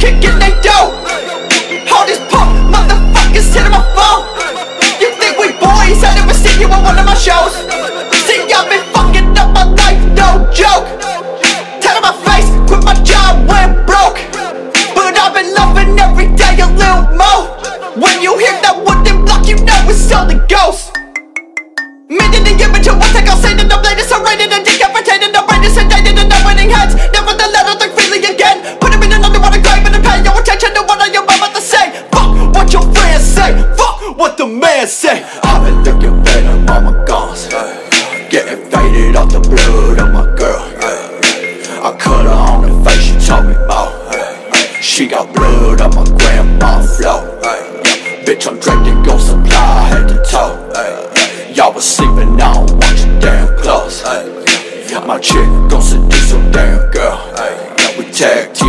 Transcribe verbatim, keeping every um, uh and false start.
kicking they dough. All these punk motherfuckers hitting my phone. You think we boys? I never seen you on one of my shows. See, I've been fucking up my life, no joke. Tat on my face, quit my job, went broke. But I've been loving every day a little more. When you hear that wooden block, you know it's only ghosts. Minute the image of what I got say that I'm latest, I'm rated and decapitated, I'm rated, sedated and I'm winning heads. Never the let out the feeling again. Put him in another one, grave and pay your attention to what I am about to say. Fuck what your friends say, fuck what the man say. I've been looking venom on my guns, getting faded off the blood of my girl. I cut her on the face, she told me more. She got blood on my grandma flow. Bitch, I'm drinking gold supply head to toe. Y'all was sleeping, I don't want your damn clothes. My chick gon' seduce your damn girl. We tag